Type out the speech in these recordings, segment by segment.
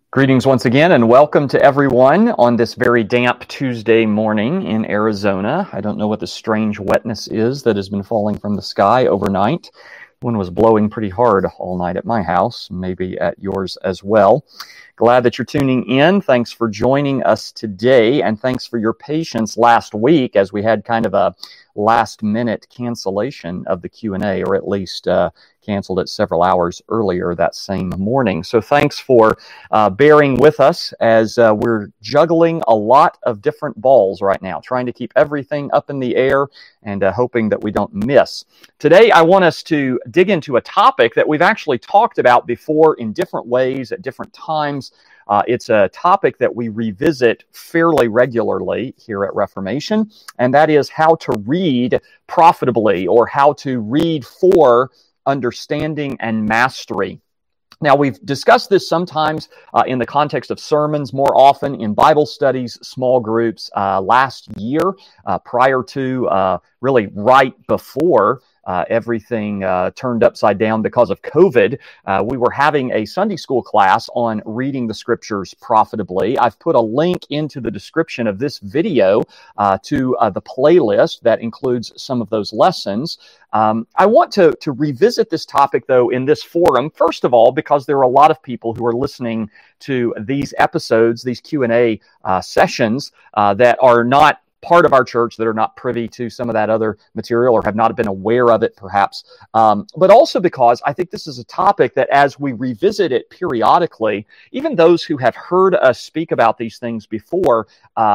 Greetings once again, and welcome to everyone on this very damp Tuesday morning in Arizona. I don't know what the strange wetness is that has been falling from the sky overnight. Wind was blowing pretty hard all night at my house, maybe at yours as well. Glad that you're tuning in. Thanks for joining us today, and thanks for your patience last week as we had kind of a last-minute cancellation of the Q&A, or at least canceled it several hours earlier that same morning. So thanks for bearing with us as we're juggling a lot of different balls right now, trying to keep everything up in the air and hoping that we don't miss. Today, I want us to dig into a topic that we've actually talked about before in different ways at different times. It's a topic that we revisit fairly regularly here at Reformation, and that is how to read profitably, or how to read for understanding and mastery. Now, we've discussed this sometimes in the context of sermons, more often in Bible studies, small groups. Last year, prior to, really right before everything turned upside down because of COVID, we were having a Sunday school class on reading the scriptures profitably. I've put a link into the description of this video to the playlist that includes some of those lessons. I want to revisit this topic, though, in this forum, first of all, because there are a lot of people who are listening to these episodes, these Q&A sessions that are not part of our church, that are not privy to some of that other material or have not been aware of it, perhaps. But also because I think this is a topic that as we revisit it periodically, even those who have heard us speak about these things before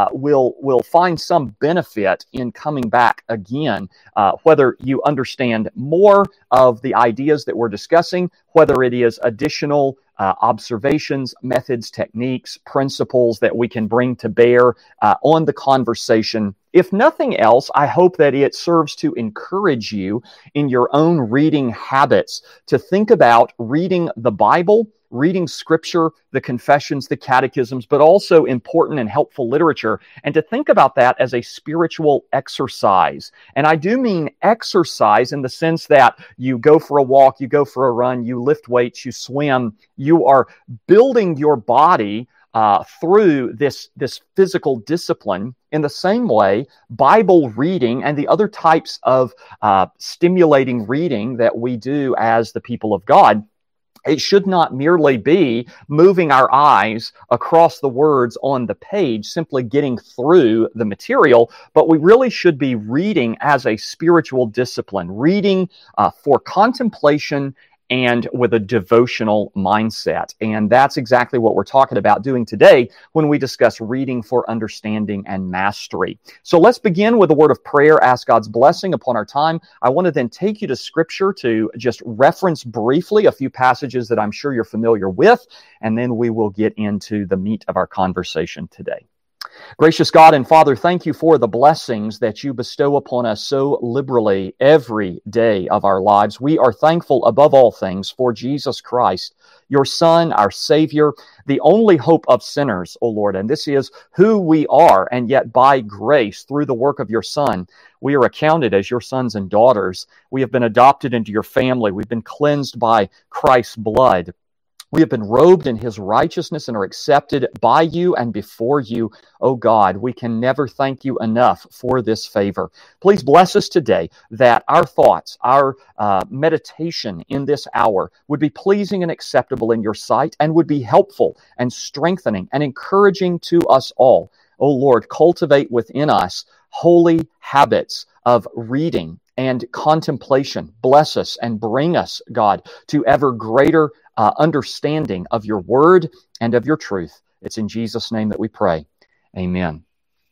will find some benefit in coming back again, whether you understand more of the ideas that we're discussing, whether it is additional observations, methods, techniques, principles that we can bring to bear on the conversation. If nothing else, I hope that it serves to encourage you in your own reading habits to think about reading the Bible, reading Scripture, the confessions, the catechisms, but also important and helpful literature, and to think about that as a spiritual exercise. And I do mean exercise in the sense that you go for a walk, you go for a run, you lift weights, you swim, you are building your body through this physical discipline. In the same way, Bible reading and the other types of stimulating reading that we do as the people of God, it should not merely be moving our eyes across the words on the page, simply getting through the material, but we really should be reading as a spiritual discipline, reading for contemplation and with a devotional mindset. And that's exactly what we're talking about doing today when we discuss reading for understanding and mastery. So let's begin with a word of prayer, ask God's blessing upon our time. I want to then take you to Scripture to just reference briefly a few passages that I'm sure you're familiar with, and then we will get into the meat of our conversation today. Gracious God and Father, thank you for the blessings that you bestow upon us so liberally every day of our lives. We are thankful above all things for Jesus Christ, your Son, our Savior, the only hope of sinners, O Lord. And this is who we are, and yet by grace, through the work of your Son, we are accounted as your sons and daughters. We have been adopted into your family. We've been cleansed by Christ's blood. We have been robed in his righteousness and are accepted by you and before you, O God. We can never thank you enough for this favor. Please bless us today that our thoughts, our meditation in this hour would be pleasing and acceptable in your sight and would be helpful and strengthening and encouraging to us all. O Lord, cultivate within us holy habits of reading and contemplation. Bless us and bring us, God, to ever greater understanding of your word and of your truth. It's in Jesus' name that we pray. Amen.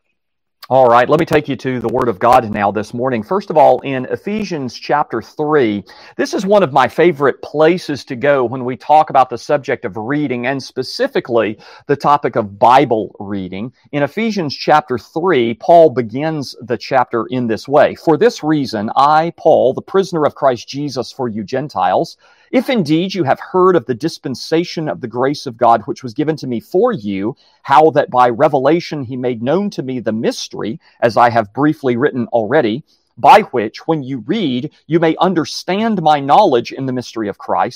All right, let me take you to the Word of God now this morning. First of all, in Ephesians chapter 3, this is one of my favorite places to go when we talk about the subject of reading, and specifically the topic of Bible reading. In Ephesians chapter 3, Paul begins the chapter in this way. For this reason, I, Paul, the prisoner of Christ Jesus for you Gentiles, if indeed you have heard of the dispensation of the grace of God which was given to me for you, how that by revelation he made known to me the mystery, as I have briefly written already, by which, when you read, you may understand my knowledge in the mystery of Christ,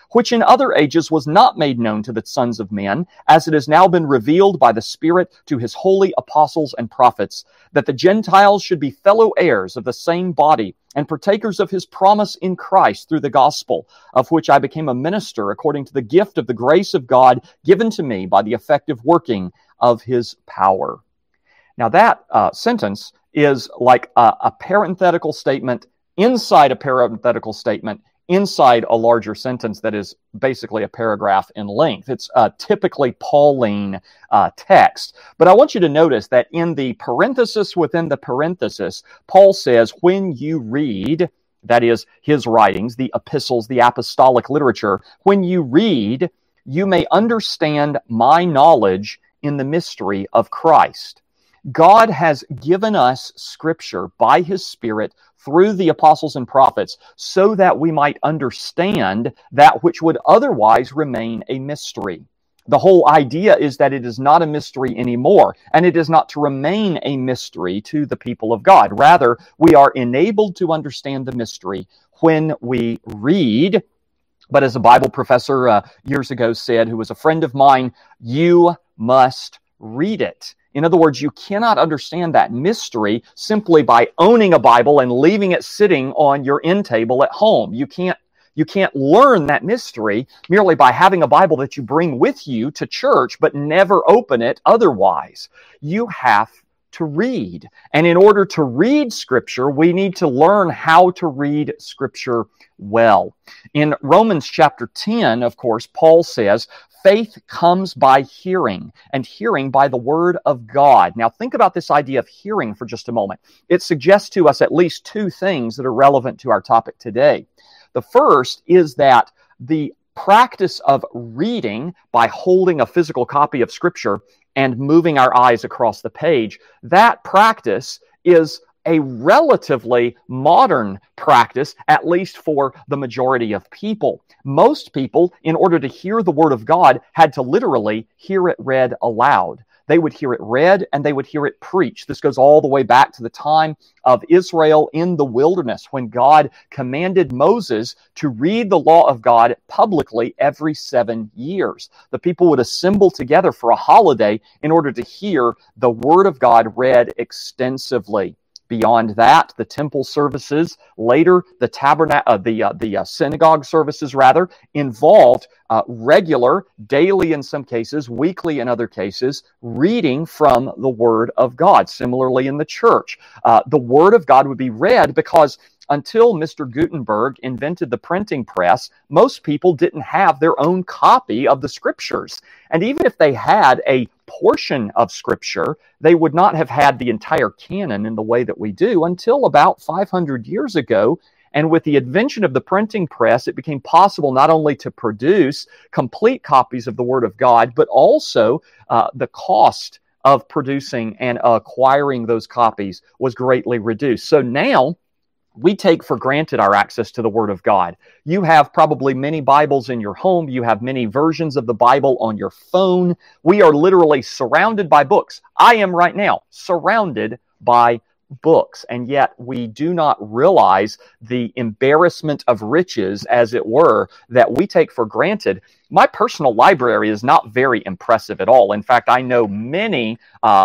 which in other ages was not made known to the sons of men, as it has now been revealed by the Spirit to his holy apostles and prophets, that the Gentiles should be fellow heirs of the same body, and partakers of his promise in Christ through the gospel, of which I became a minister according to the gift of the grace of God given to me by the effective working of his power. Now that sentence is like a parenthetical statement inside a parenthetical statement inside a larger sentence that is basically a paragraph in length. It's typically Pauline text. But I want you to notice that in the parenthesis within the parenthesis, Paul says, when you read, that is his writings, the epistles, the apostolic literature, when you read, you may understand my knowledge in the mystery of Christ. God has given us Scripture by his Spirit through the apostles and prophets so that we might understand that which would otherwise remain a mystery. The whole idea is that it is not a mystery anymore, and it is not to remain a mystery to the people of God. Rather, we are enabled to understand the mystery when we read. But as a Bible professor years ago said, who was a friend of mine, you must read it. In other words, you cannot understand that mystery simply by owning a Bible and leaving it sitting on your end table at home. You can't learn that mystery merely by having a Bible that you bring with you to church but never open it otherwise. You have to read. And in order to read Scripture, we need to learn how to read Scripture well. In Romans chapter 10, of course, Paul says, faith comes by hearing, and hearing by the Word of God. Now, think about this idea of hearing for just a moment. It suggests to us at least two things that are relevant to our topic today. The first is that the practice of reading by holding a physical copy of Scripture and moving our eyes across the page, that practice is a relatively modern practice, at least for the majority of people. Most people, in order to hear the Word of God, had to literally hear it read aloud. They would hear it read and they would hear it preached. This goes all the way back to the time of Israel in the wilderness, when God commanded Moses to read the law of God publicly every 7 years. The people would assemble together for a holiday in order to hear the Word of God read extensively. Beyond that, the temple services, later the synagogue services rather, involved regular, daily in some cases, weekly in other cases, reading from the Word of God. Similarly in the church, the Word of God would be read because until Mr. Gutenberg invented the printing press, most people didn't have their own copy of the Scriptures. And even if they had a portion of Scripture, they would not have had the entire canon in the way that we do until about 500 years ago. And with the invention of the printing press, it became possible not only to produce complete copies of the Word of God, but also the cost of producing and acquiring those copies was greatly reduced. So now, we take for granted our access to the Word of God. You have probably many Bibles in your home. You have many versions of the Bible on your phone. We are literally surrounded by books. I am right now surrounded by books, and yet we do not realize the embarrassment of riches, as it were, that we take for granted. My personal library is not very impressive at all. In fact, I know many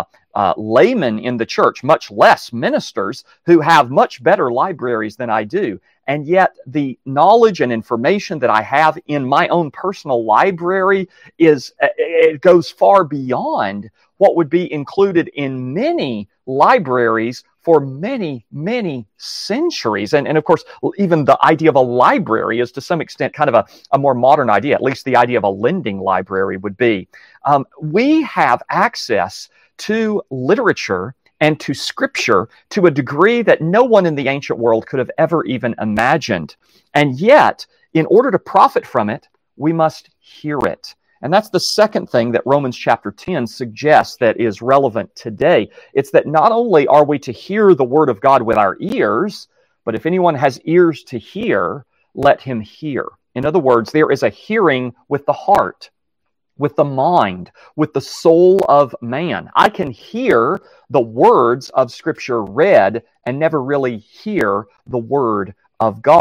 laymen in the church, much less ministers, who have much better libraries than I do. And yet the knowledge and information that I have in my own personal library it goes far beyond what would be included in many libraries for many, many centuries. And of course, even the idea of a library is to some extent kind of a more modern idea, at least the idea of a lending library would be. We have access to literature and to Scripture to a degree that no one in the ancient world could have ever even imagined. And yet, in order to profit from it, we must hear it. And that's the second thing that Romans chapter 10 suggests that is relevant today. It's that not only are we to hear the Word of God with our ears, but if anyone has ears to hear, let him hear. In other words, there is a hearing with the heart, with the mind, with the soul of man. I can hear the words of Scripture read and never really hear the Word of God.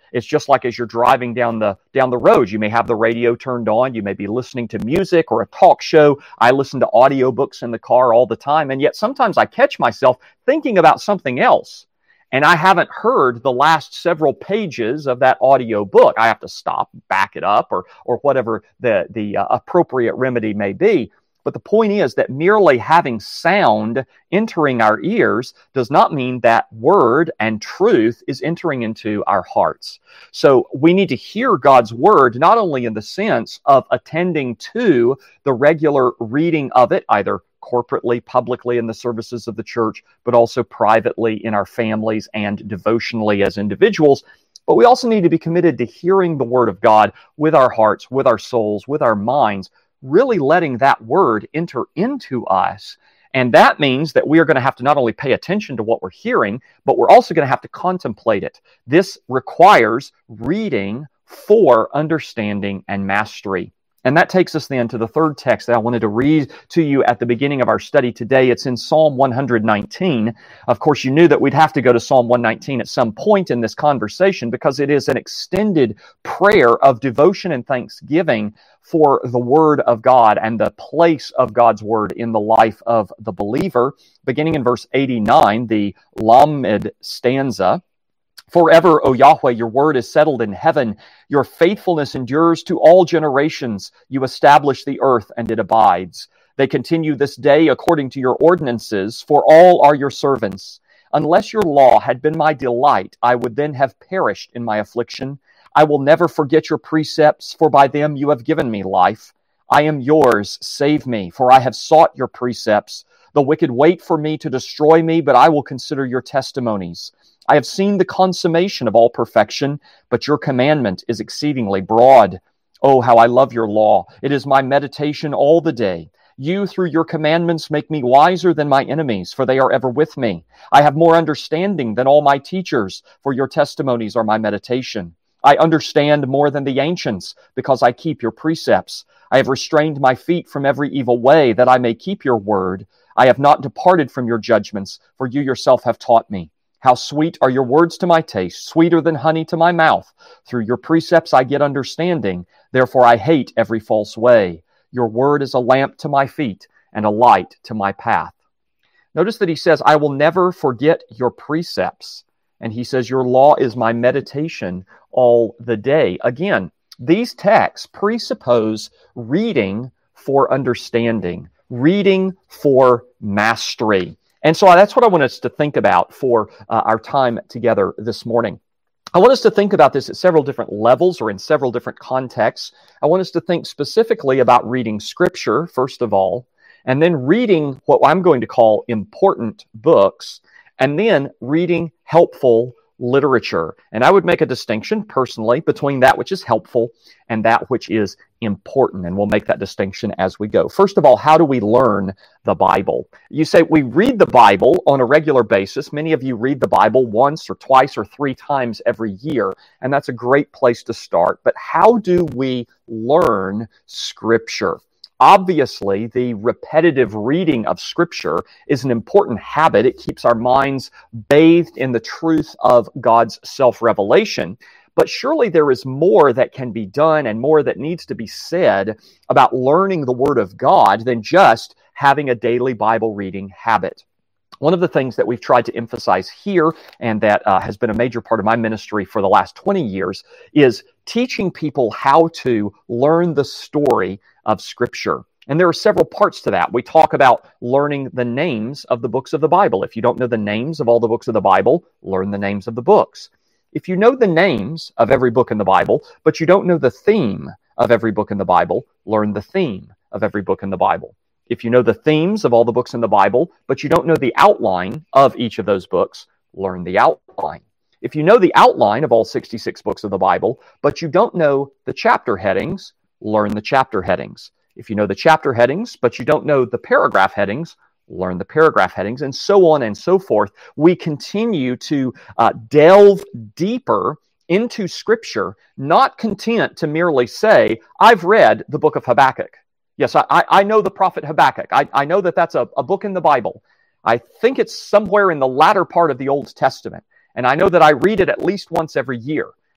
It's just like as you're driving down the road, you may have the radio turned on, you may be listening to music or a talk show. I listen to audiobooks in the car all the time, and yet sometimes I catch myself thinking about something else, and I haven't heard the last several pages of that audio book. I have to stop, back it up, or whatever the appropriate remedy may be. But the point is that merely having sound entering our ears does not mean that word and truth is entering into our hearts. So we need to hear God's word not only in the sense of attending to the regular reading of it, either corporately, publicly in the services of the church, but also privately in our families and devotionally as individuals. But we also need to be committed to hearing the word of God with our hearts, with our souls, with our minds, really letting that word enter into us. And that means that we are going to have to not only pay attention to what we're hearing, but we're also going to have to contemplate it. This requires reading for understanding and mastery. And that takes us then to the third text that I wanted to read to you at the beginning of our study today. It's in Psalm 119. Of course, you knew that we'd have to go to Psalm 119 at some point in this conversation because it is an extended prayer of devotion and thanksgiving for the Word of God and the place of God's Word in the life of the believer. Beginning in verse 89, the Lamed stanza. Forever, O Yahweh, your word is settled in heaven. Your faithfulness endures to all generations. You establish the earth, and it abides. They continue this day according to your ordinances, for all are your servants. Unless your law had been my delight, I would then have perished in my affliction. I will never forget your precepts, for by them you have given me life. I am yours, save me, for I have sought your precepts. The wicked wait for me to destroy me, but I will consider your testimonies. I have seen the consummation of all perfection, but your commandment is exceedingly broad. Oh, how I love your law. It is my meditation all the day. You, through your commandments, make me wiser than my enemies, for they are ever with me. I have more understanding than all my teachers, for your testimonies are my meditation. I understand more than the ancients, because I keep your precepts. I have restrained my feet from every evil way, that I may keep your word. I have not departed from your judgments, for you yourself have taught me. How sweet are your words to my taste, sweeter than honey to my mouth. Through your precepts I get understanding, therefore I hate every false way. Your word is a lamp to my feet and a light to my path. Notice that he says, I will never forget your precepts. And he says, your law is my meditation all the day. Again, these texts presuppose reading for understanding, reading for mastery. And so that's what I want us to think about for our time together this morning. I want us to think about this at several different levels or in several different contexts. I want us to think specifically about reading Scripture, first of all, and then reading what I'm going to call important books, and then reading helpful literature. And I would make a distinction personally between that which is helpful and that which is important. And we'll make that distinction as we go. First of all, how do we learn the Bible? You say we read the Bible on a regular basis. Many of you read the Bible once or twice or three times every year. And that's a great place to start. But how do we learn Scripture? Obviously, the repetitive reading of Scripture is an important habit. It keeps our minds bathed in the truth of God's self-revelation. But surely there is more that can be done and more that needs to be said about learning the Word of God than just having a daily Bible reading habit. One of the things that we've tried to emphasize here, and that has been a major part of my ministry for the last 20 years, is teaching people how to learn the story of Scripture. And there are several parts to that. We talk about learning the names of the books of the Bible. If you don't know the names of all the books of the Bible, learn the names of the books. If you know the names of every book in the Bible, but you don't know the theme of every book in the Bible, learn the theme of every book in the Bible. If you know the themes of all the books in the Bible, but you don't know the outline of each of those books, learn the outline. If you know the outline of all 66 books of the Bible, but you don't know the chapter headings, learn the chapter headings. If you know the chapter headings, but you don't know the paragraph headings, learn the paragraph headings, and so on and so forth. We continue to delve deeper into Scripture, not content to merely say, I've read the book of Habakkuk. Yes, I know the prophet Habakkuk. I know that that's a book in the Bible. I think it's somewhere in the latter part of the Old Testament. And I know that I read it at least once every year.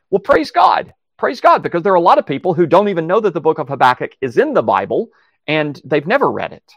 Well, praise God. Praise God, because there are a lot of people who don't even know that the book of Habakkuk is in the Bible, and they've never read it.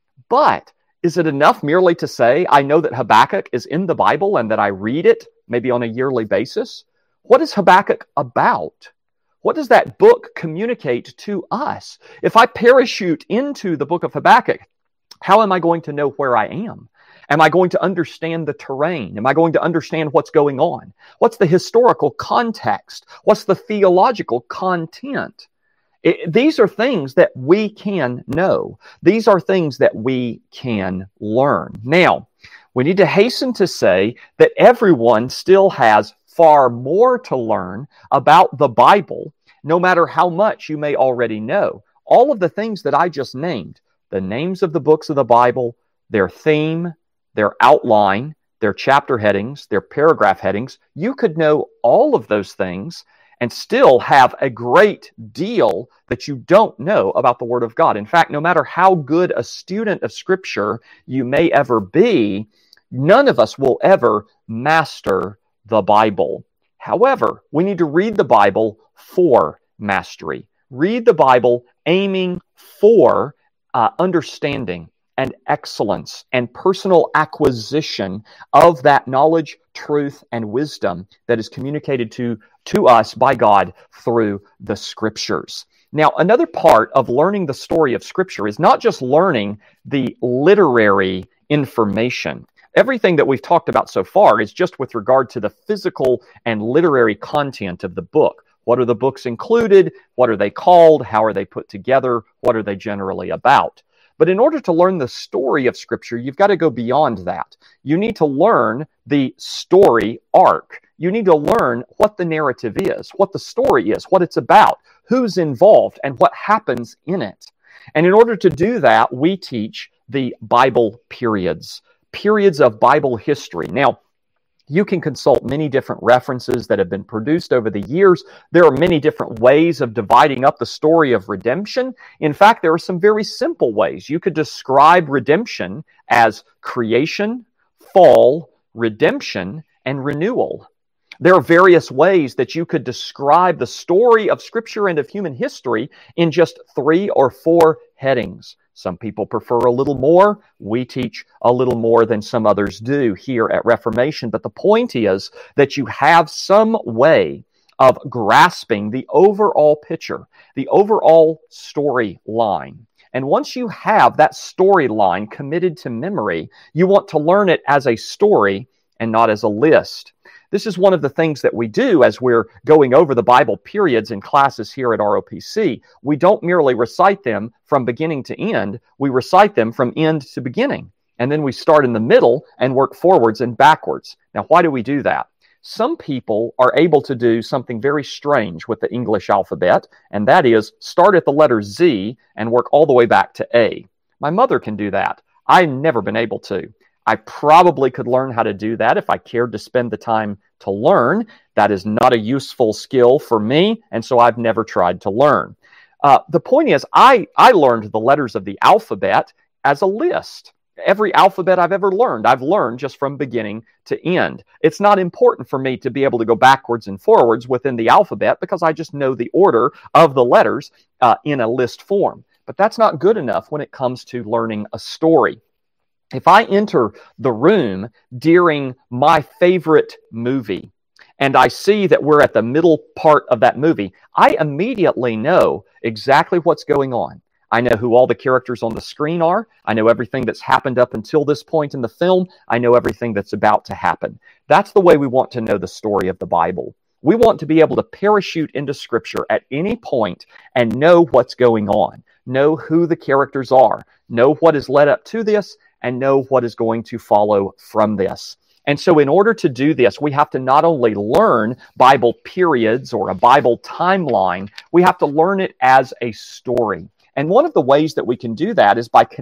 But is it enough merely to say, I know that Habakkuk is in the Bible and that I read it maybe on a yearly basis? What is Habakkuk about? What does that book communicate to us? If I parachute into the book of Habakkuk, how am I going to know where I am? Am I going to understand the terrain? Am I going to understand what's going on? What's the historical context? What's the theological content? These are things that we can know. These are things that we can learn. Now, we need to hasten to say that everyone still has far more to learn about the Bible, no matter how much you may already know. All of the things that I just named, the names of the books of the Bible, their theme, their outline, their chapter headings, their paragraph headings, you could know all of those things and still have a great deal that you don't know about the Word of God. In fact, no matter how good a student of Scripture you may ever be, none of us will ever master the Bible. However, we need to read the Bible for mastery. Read the Bible aiming for understanding and excellence and personal acquisition of that knowledge, truth, and wisdom that is communicated to us by God through the Scriptures. Now, another part of learning the story of Scripture is not just learning the literary information. Everything that we've talked about so far is just with regard to the physical and literary content of the book. What are the books included? What are they called? How are they put together? What are they generally about? But in order to learn the story of Scripture, you've got to go beyond that. You need to learn the story arc. You need to learn what the narrative is, what the story is, what it's about, who's involved, and what happens in it. And in order to do that, we teach the Bible periods of Bible history. Now, you can consult many different references that have been produced over the years. There are many different ways of dividing up the story of redemption. In fact, there are some very simple ways. You could describe redemption as creation, fall, redemption, and renewal. There are various ways that you could describe the story of Scripture and of human history in just 3 or 4 headings. Some people prefer a little more. We teach a little more than some others do here at Reformation. But the point is that you have some way of grasping the overall picture, the overall storyline. And once you have that storyline committed to memory, you want to learn it as a story and not as a list. This is one of the things that we do as we're going over the Bible periods in classes here at ROPC. We don't merely recite them from beginning to end. We recite them from end to beginning. And then we start in the middle and work forwards and backwards. Now, why do we do that? Some people are able to do something very strange with the English alphabet, and that is start at the letter Z and work all the way back to A. My mother can do that. I've never been able to. I probably could learn how to do that if I cared to spend the time to learn. That is not a useful skill for me, and so I've never tried to learn. The point is, I learned the letters of the alphabet as a list. Every alphabet I've ever learned, I've learned just from beginning to end. It's not important for me to be able to go backwards and forwards within the alphabet because I just know the order of the letters in a list form. But that's not good enough when it comes to learning a story. If I enter the room during my favorite movie and I see that we're at the middle part of that movie, I immediately know exactly what's going on. I know who all the characters on the screen are. I know everything that's happened up until this point in the film. I know everything that's about to happen. That's the way we want to know the story of the Bible. We want to be able to parachute into Scripture at any point and know what's going on, know who the characters are, know what has led up to this, and know what is going to follow from this. And so in order to do this, we have to not only learn Bible periods or a Bible timeline, we have to learn it as a story. And one of the ways that we can do that is by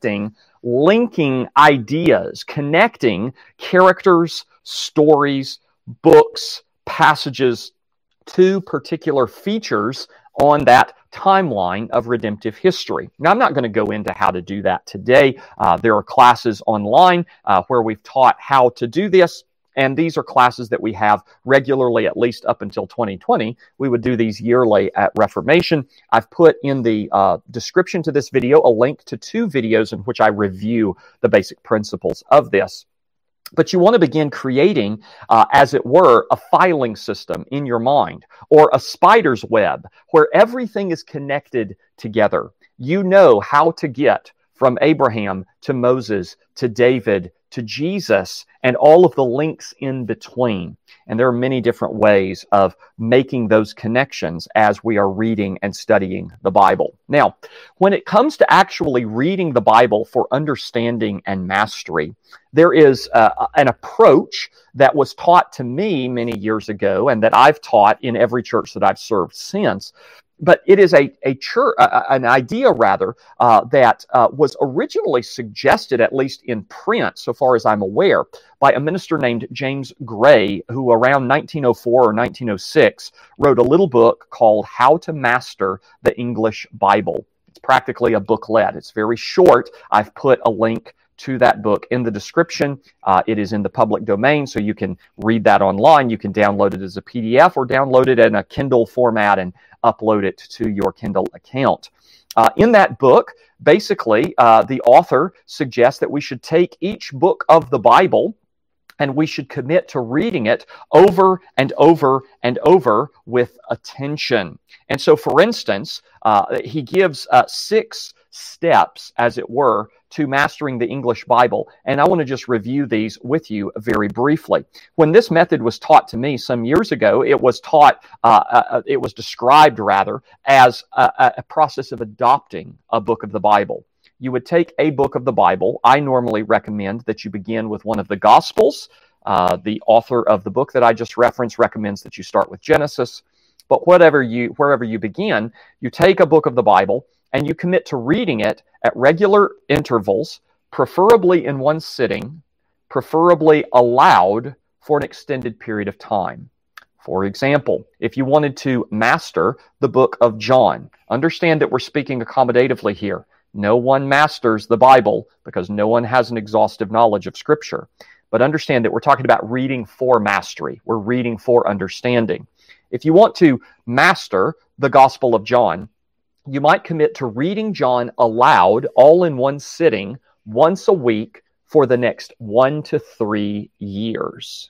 linking ideas, connecting characters, stories, books, passages to particular features on that timeline of redemptive history. Now, I'm not going to go into how to do that today. There are classes online where we've taught how to do this, And these are classes that we have regularly, at least up until 2020. We would do these yearly at Reformation. I've put in the description to this video a link to 2 videos in which I review the basic principles of this. But you want to begin creating, as it were, a filing system in your mind, or a spider's web, where everything is connected together. You know how to get from Abraham to Moses to David to Jesus and all of the links in between. And there are many different ways of making those connections as we are reading and studying the Bible. Now, when it comes to actually reading the Bible for understanding and mastery, there is an approach that was taught to me many years ago and that I've taught in every church that I've served since. But it is an idea that was originally suggested, at least in print, so far as I'm aware, by a minister named James Gray, who around 1904 or 1906 wrote a little book called How to Master the English Bible. It's practically a booklet. It's very short. I've put a link to that book in the description. It is in the public domain, so you can read that online. You can download it as a PDF or download it in a Kindle format and upload it to your Kindle account. In that book, basically, the author suggests that we should take each book of the Bible and we should commit to reading it over and over and over with attention. And so, for instance, he gives 6 steps, as it were, to mastering the English Bible. And I want to just review these with you very briefly. When this method was taught to me some years ago, it was described as a process of adopting a book of the Bible. You would take a book of the Bible. I normally recommend that you begin with one of the Gospels. The author of the book that I just referenced recommends that you start with Genesis. But wherever you begin, you take a book of the Bible and you commit to reading it at regular intervals, preferably in one sitting, preferably aloud for an extended period of time. For example, if you wanted to master the book of John, understand that we're speaking accommodatively here. No one masters the Bible because no one has an exhaustive knowledge of Scripture. But understand that we're talking about reading for mastery. We're reading for understanding. If you want to master the Gospel of John, you might commit to reading John aloud, all in one sitting, once a week for the next 1 to 3 years.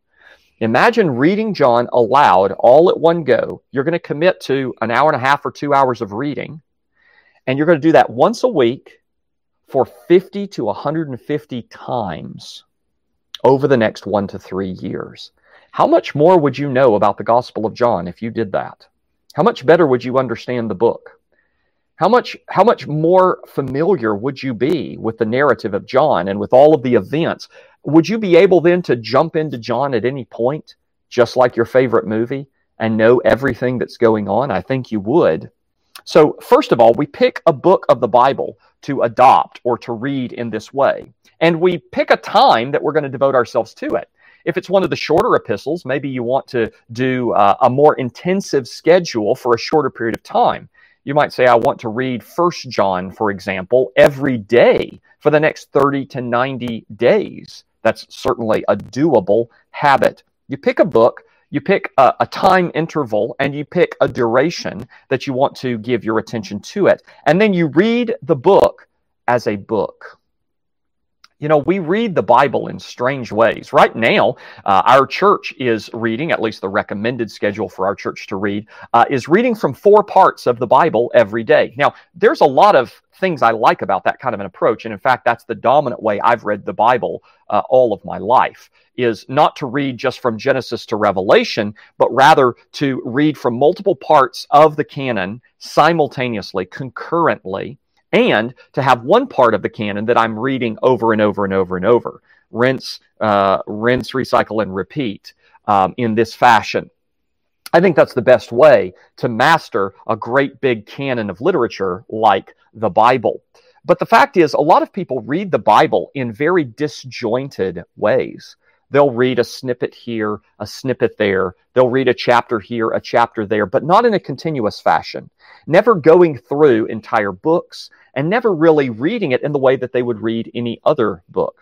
Imagine reading John aloud all at one go. You're going to commit to an hour and a half or 2 hours of reading, and you're going to do that once a week for 50 to 150 times over the next 1 to 3 years. How much more would you know about the Gospel of John if you did that? How much better would you understand the book? How much more familiar would you be with the narrative of John and with all of the events? Would you be able then to jump into John at any point, just like your favorite movie, and know everything that's going on? I think you would. So first of all, we pick a book of the Bible to adopt or to read in this way. And we pick a time that we're going to devote ourselves to it. If it's one of the shorter epistles, maybe you want to do a more intensive schedule for a shorter period of time. You might say, I want to read 1 John, for example, every day for the next 30 to 90 days. That's certainly a doable habit. You pick a book, you pick a time interval, and you pick a duration that you want to give your attention to it. And then you read the book as a book. You know, we read the Bible in strange ways. Right now, our church is reading, at least the recommended schedule for our church to read, is reading from 4 parts of the Bible every day. Now, there's a lot of things I like about that kind of an approach, and in fact, that's the dominant way I've read the Bible all of my life, is not to read just from Genesis to Revelation, but rather to read from multiple parts of the canon simultaneously, concurrently, and to have one part of the canon that I'm reading over and over and over and over. Rinse, recycle, and repeat in this fashion. I think that's the best way to master a great big canon of literature like the Bible. But the fact is, a lot of people read the Bible in very disjointed ways. They'll read a snippet here, a snippet there. They'll read a chapter here, a chapter there, but not in a continuous fashion. Never going through entire books and never really reading it in the way that they would read any other book.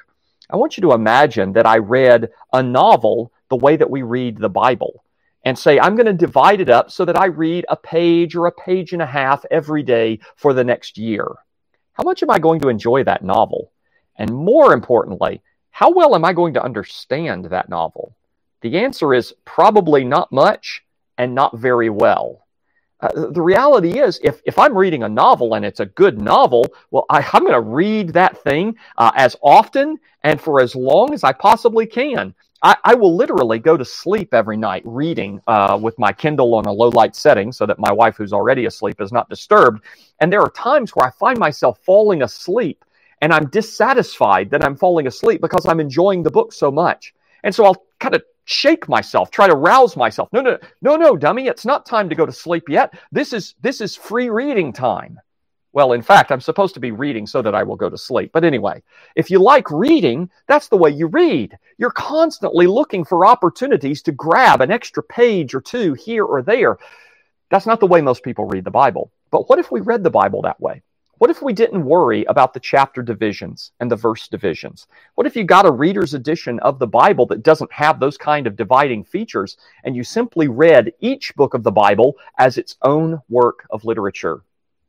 I want you to imagine that I read a novel the way that we read the Bible, and say, I'm going to divide it up so that I read a page or a page and a half every day for the next year. How much am I going to enjoy that novel? And more importantly, how well am I going to understand that novel? The answer is probably not much and not very well. The reality is, if I'm reading a novel and it's a good novel, well, I'm going to read that thing as often and for as long as I possibly can. I will literally go to sleep every night reading with my Kindle on a low light setting so that my wife, who's already asleep, is not disturbed. And there are times where I find myself falling asleep, and I'm dissatisfied that I'm falling asleep because I'm enjoying the book so much. And so I'll kind of shake myself, try to rouse myself. No, dummy, it's not time to go to sleep yet. This is free reading time. Well, in fact, I'm supposed to be reading so that I will go to sleep. But anyway, if you like reading, that's the way you read. You're constantly looking for opportunities to grab an extra page or two here or there. That's not the way most people read the Bible. But what if we read the Bible that way? What if we didn't worry about the chapter divisions and the verse divisions? What if you got a reader's edition of the Bible that doesn't have those kind of dividing features, and you simply read each book of the Bible as its own work of literature?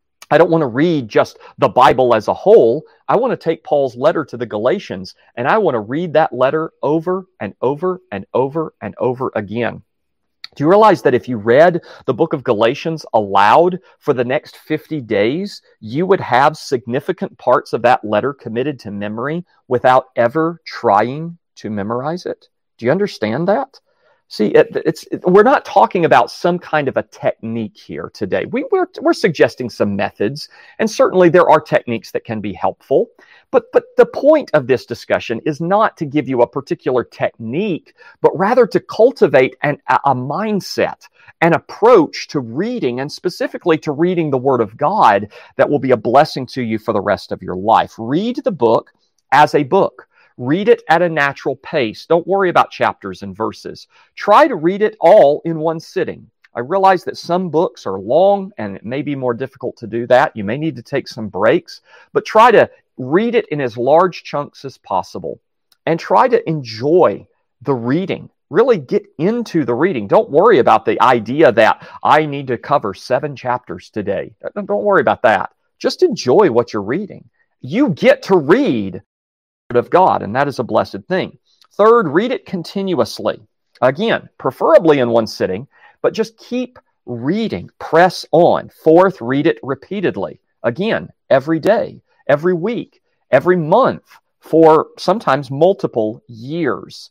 I don't want to read just the Bible as a whole. I want to take Paul's letter to the Galatians, and I want to read that letter over and over and over and over again. Do you realize that if you read the book of Galatians aloud for the next 50 days, you would have significant parts of that letter committed to memory without ever trying to memorize it? Do you understand that? See, we're not talking about some kind of a technique here today. We're suggesting some methods, and certainly there are techniques that can be helpful. But the point of this discussion is not to give you a particular technique, but rather to cultivate a mindset, an approach to reading, and specifically to reading the Word of God that will be a blessing to you for the rest of your life. Read the book as a book. Read it at a natural pace. Don't worry about chapters and verses. Try to read it all in one sitting. I realize that some books are long and it may be more difficult to do that. You may need to take some breaks, but try to read it in as large chunks as possible and try to enjoy the reading. Really get into the reading. Don't worry about the idea that I need to cover 7 chapters today. Don't worry about that. Just enjoy what you're reading. You get to read of God, and that is a blessed thing. Third, read it continuously. Again, preferably in one sitting, but just keep reading. Press on. Fourth, read it repeatedly. Again, every day, every week, every month, for sometimes multiple years.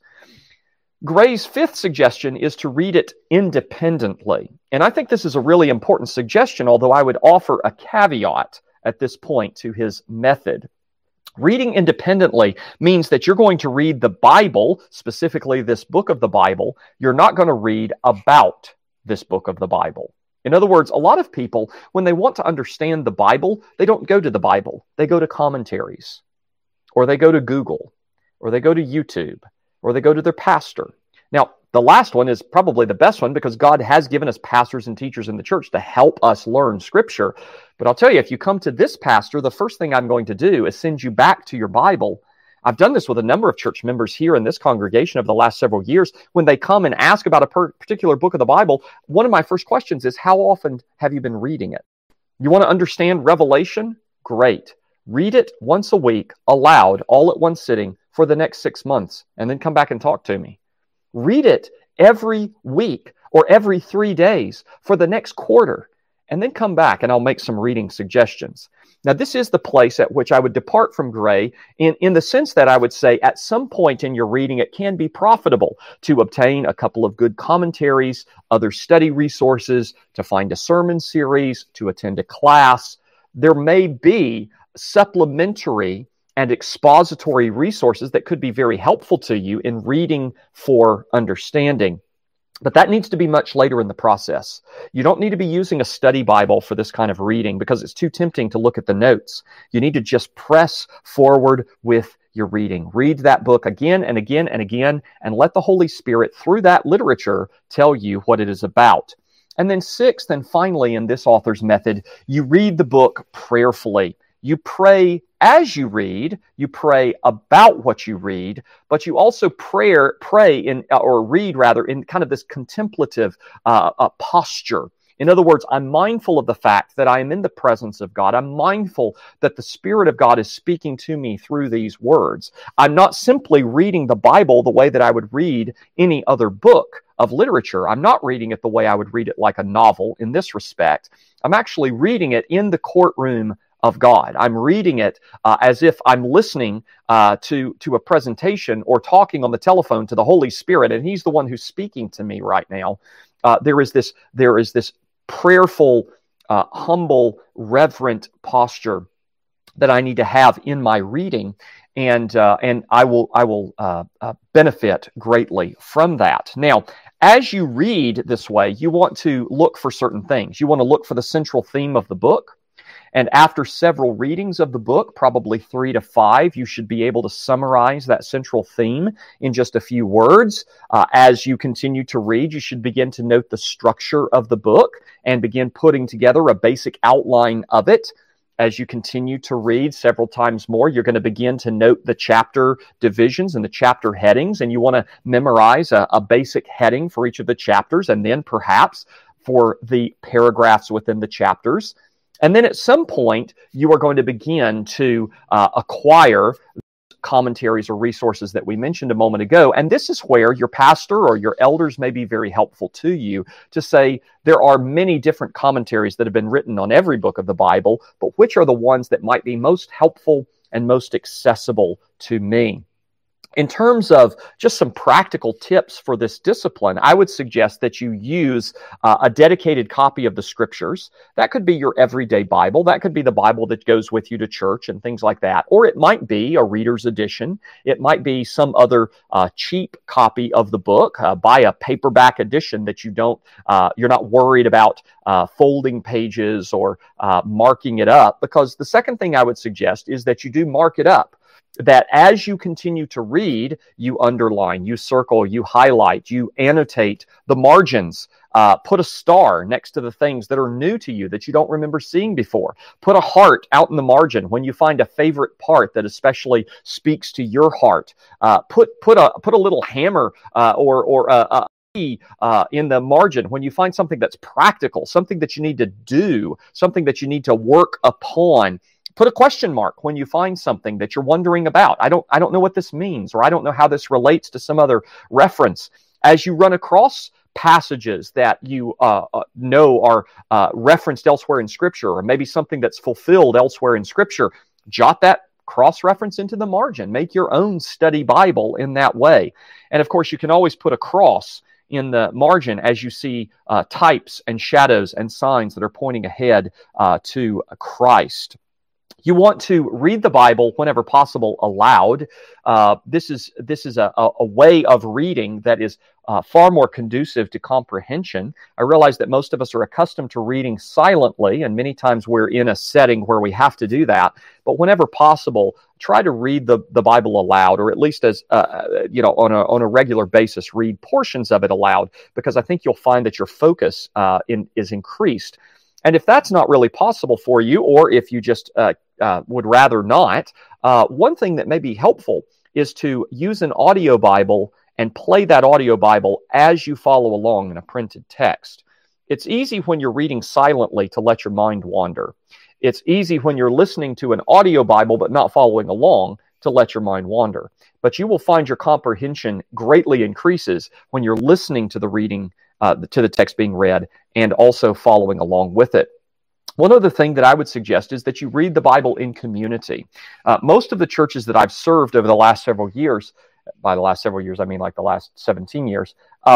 Gray's fifth suggestion is to read it independently. And I think this is a really important suggestion, although I would offer a caveat at this point to his method. Reading independently means that you're going to read the Bible, specifically this book of the Bible. You're not going to read about this book of the Bible. In other words, a lot of people, when they want to understand the Bible, they don't go to the Bible. They go to commentaries, or they go to Google, or they go to YouTube, or they go to their pastor. Now, the last one is probably the best one because God has given us pastors and teachers in the church to help us learn Scripture. But I'll tell you, if you come to this pastor, the first thing I'm going to do is send you back to your Bible. I've done this with a number of church members here in this congregation over the last several years. When they come and ask about a particular book of the Bible, one of my first questions is, how often have you been reading it? You want to understand Revelation? Great. Read it once a week, aloud, all at one sitting for the next 6 months, and then come back and talk to me. Read it every week or every 3 days for the next quarter, and then come back and I'll make some reading suggestions. Now, this is the place at which I would depart from Gray in the sense that I would say at some point in your reading, it can be profitable to obtain a couple of good commentaries, other study resources, to find a sermon series, to attend a class. There may be supplementary and expository resources that could be very helpful to you in reading for understanding. But that needs to be much later in the process. You don't need to be using a study Bible for this kind of reading because it's too tempting to look at the notes. You need to just press forward with your reading. Read that book again and again and again, and let the Holy Spirit, through that literature, tell you what it is about. And then sixth and finally, in this author's method, you read the book prayerfully. You pray as you read, you pray about what you read, but you also pray in, or read rather, in kind of this contemplative posture. In other words, I'm mindful of the fact that I am in the presence of God. I'm mindful that the Spirit of God is speaking to me through these words. I'm not simply reading the Bible the way that I would read any other book of literature. I'm not reading it the way I would read it like a novel in this respect. I'm actually reading it in the courtroom of God. I'm reading it as if I'm listening to a presentation or talking on the telephone to the Holy Spirit, and He's the one who's speaking to me right now. There is this prayerful, humble, reverent posture that I need to have in my reading, and I will benefit greatly from that. Now, as you read this way, you want to look for certain things. You want to look for the central theme of the book. And after several readings of the book, probably 3 to 5, you should be able to summarize that central theme in just a few words. As you continue to read, you should begin to note the structure of the book and begin putting together a basic outline of it. As you continue to read several times more, you're going to begin to note the chapter divisions and the chapter headings, and you want to memorize a basic heading for each of the chapters, and then perhaps for the paragraphs within the chapters. And then at some point, you are going to begin to acquire commentaries or resources that we mentioned a moment ago. And this is where your pastor or your elders may be very helpful to you to say, there are many different commentaries that have been written on every book of the Bible, but which are the ones that might be most helpful and most accessible to me? In terms of just some practical tips for this discipline, I would suggest that you use a dedicated copy of the Scriptures. That could be your everyday Bible. That could be the Bible that goes with you to church and things like that. Or it might be a reader's edition. It might be some other cheap copy of the book. Buy a paperback edition that you're not worried about folding pages or marking it up. Because the second thing I would suggest is that you do mark it up. That as you continue to read, you underline, you circle, you highlight, you annotate the margins. Put a star next to the things that are new to you that you don't remember seeing before. Put a heart out in the margin when you find a favorite part that especially speaks to your heart. Put a little hammer or a in the margin when you find something that's practical, something that you need to do, something that you need to work upon. Put a question mark when you find something that you're wondering about. I don't know what this means, or I don't know how this relates to some other reference. As you run across passages that you know are referenced elsewhere in Scripture, or maybe something that's fulfilled elsewhere in Scripture, jot that cross-reference into the margin. Make your own study Bible in that way. And of course, you can always put a cross in the margin as you see types and shadows and signs that are pointing ahead to Christ. You want to read the Bible whenever possible aloud. This is a way of reading that is far more conducive to comprehension. I realize that most of us are accustomed to reading silently, and many times we're in a setting where we have to do that. But whenever possible, try to read the Bible aloud, or at least as on a regular basis, read portions of it aloud, because I think you'll find that your focus is increased. And if that's not really possible for you, or if you just would rather not, one thing that may be helpful is to use an audio Bible and play that audio Bible as you follow along in a printed text. It's easy when you're reading silently to let your mind wander. It's easy when you're listening to an audio Bible but not following along to let your mind wander. But you will find your comprehension greatly increases when you're listening to the reading, to the text being read, and also following along with it. One other thing that I would suggest is that you read the Bible in community. Most of the churches that I've served over the last several years, by the last several years, I mean like the last 17 years,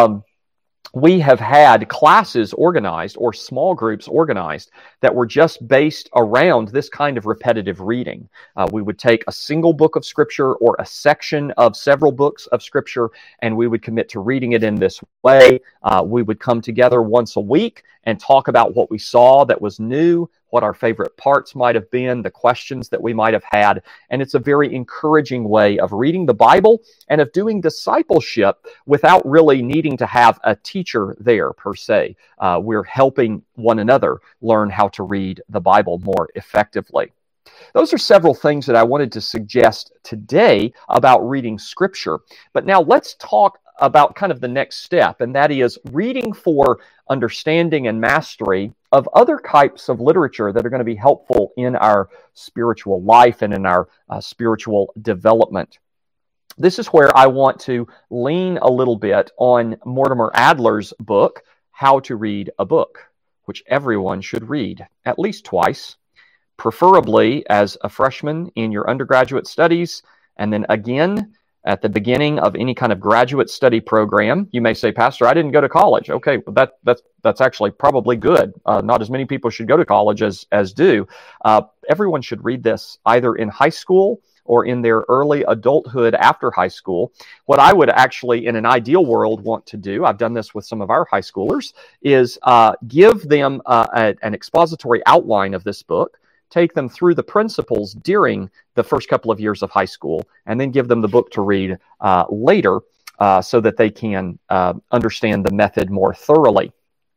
we have had classes organized or small groups organized that were just based around this kind of repetitive reading. We would take a single book of Scripture or a section of several books of Scripture, and we would commit to reading it in this way. We would come together once a week and talk about what we saw that was new, what our favorite parts might have been, the questions that we might have had. And it's a very encouraging way of reading the Bible and of doing discipleship without really needing to have a teacher there per se. We're helping one another learn how to read the Bible more effectively. Those are several things that I wanted to suggest today about reading Scripture. But now let's talk about kind of the next step, and that is reading for understanding and mastery of other types of literature that are going to be helpful in our spiritual life and in our spiritual development. This is where I want to lean a little bit on Mortimer Adler's book, How to Read a Book, which everyone should read at least twice, preferably as a freshman in your undergraduate studies, and then again at the beginning of any kind of graduate study program. You may say, Pastor, I didn't go to college. Okay, but that's actually probably good. Not as many people should go to college as do. Everyone should read this either in high school or in their early adulthood after high school. What I would actually, in an ideal world, want to do, I've done this with some of our high schoolers, is give them an expository outline of this book, take them through the principles during the first couple of years of high school, and then give them the book to read later so that they can understand the method more thoroughly.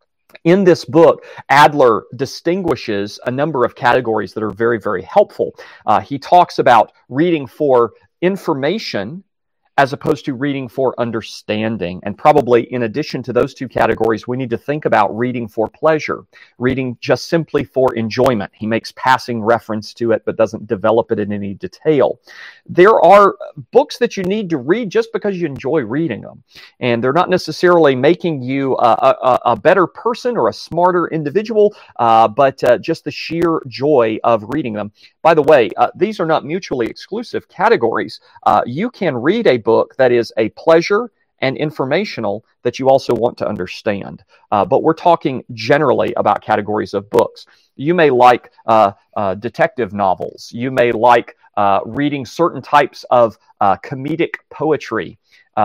In this book, Adler distinguishes a number of categories that are very, very helpful. He talks about reading for information as opposed to reading for understanding. And probably in addition to those two categories, we need to think about reading for pleasure, reading just simply for enjoyment. He makes passing reference to it, but doesn't develop it in any detail. There are books that you need to read just because you enjoy reading them. And they're not necessarily making you a better person or a smarter individual, but just the sheer joy of reading them. By the way, these are not mutually exclusive categories. You can read a book that is a pleasure and informational that you also want to understand. But we're talking generally about categories of books. You may like detective novels. You may like reading certain types of comedic poetry.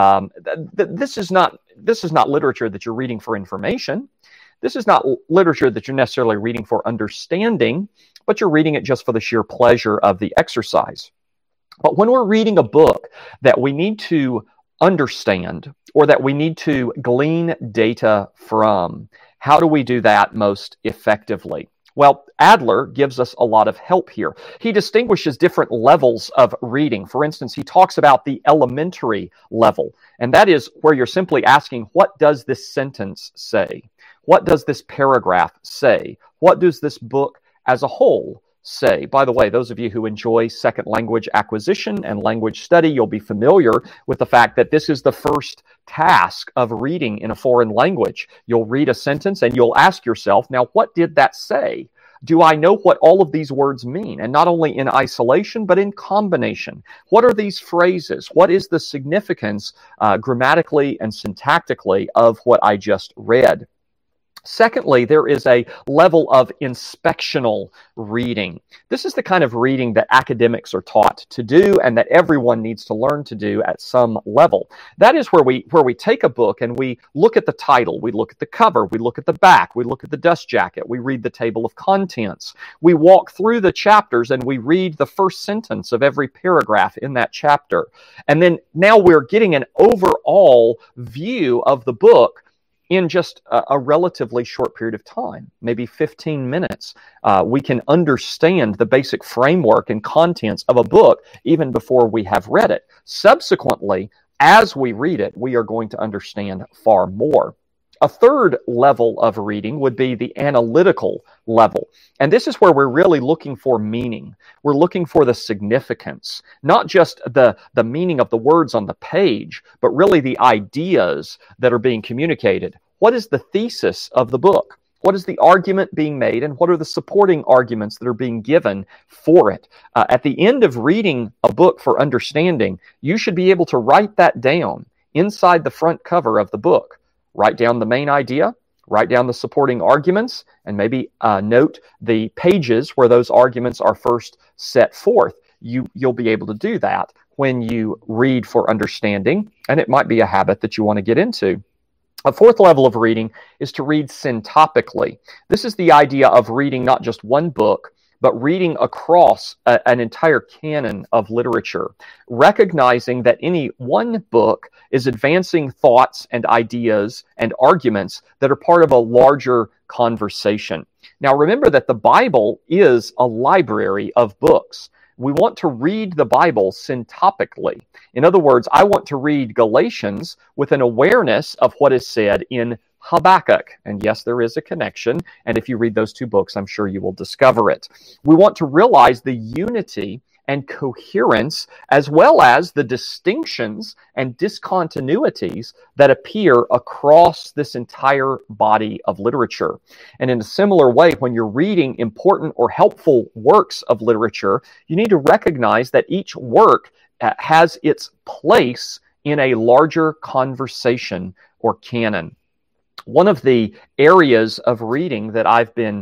This is not literature that you're reading for information. This is not literature that you're necessarily reading for understanding, but you're reading it just for the sheer pleasure of the exercise. But when we're reading a book that we need to understand or that we need to glean data from, how do we do that most effectively? Well, Adler gives us a lot of help here. He distinguishes different levels of reading. For instance, he talks about the elementary level, and that is where you're simply asking, what does this sentence say? What does this paragraph say? What does this book as a whole say? By the way, those of you who enjoy second language acquisition and language study, you'll be familiar with the fact that this is the first task of reading in a foreign language. You'll read a sentence and you'll ask yourself, now, what did that say? Do I know what all of these words mean? And not only in isolation, but in combination. What are these phrases? What is the significance grammatically and syntactically of what I just read? Secondly, there is a level of inspectional reading. This is the kind of reading that academics are taught to do and that everyone needs to learn to do at some level. That is where we take a book and we look at the title, we look at the cover, we look at the back, we look at the dust jacket, we read the table of contents. We walk through the chapters and we read the first sentence of every paragraph in that chapter. And then now we're getting an overall view of the book in just a relatively short period of time, maybe 15 minutes. We can understand the basic framework and contents of a book even before we have read it. Subsequently, as we read it, we are going to understand far more. A third level of reading would be the analytical level. And this is where we're really looking for meaning. We're looking for the significance, not just the meaning of the words on the page, but really the ideas that are being communicated. What is the thesis of the book? What is the argument being made, and what are the supporting arguments that are being given for it? At the end of reading a book for understanding, you should be able to write that down inside the front cover of the book. Write down the main idea, write down the supporting arguments, and maybe note the pages where those arguments are first set forth. You'll be able to do that when you read for understanding, and it might be a habit that you want to get into. A fourth level of reading is to read syntopically. This is the idea of reading not just one book, but reading across an entire canon of literature, recognizing that any one book is advancing thoughts and ideas and arguments that are part of a larger conversation. Now, remember that the Bible is a library of books. We want to read the Bible syntopically. In other words, I want to read Galatians with an awareness of what is said in Habakkuk. And yes, there is a connection. And if you read those two books, I'm sure you will discover it. We want to realize the unity and coherence, as well as the distinctions and discontinuities that appear across this entire body of literature. And in a similar way, when you're reading important or helpful works of literature, you need to recognize that each work has its place in a larger conversation or canon. One of the areas of reading that I've been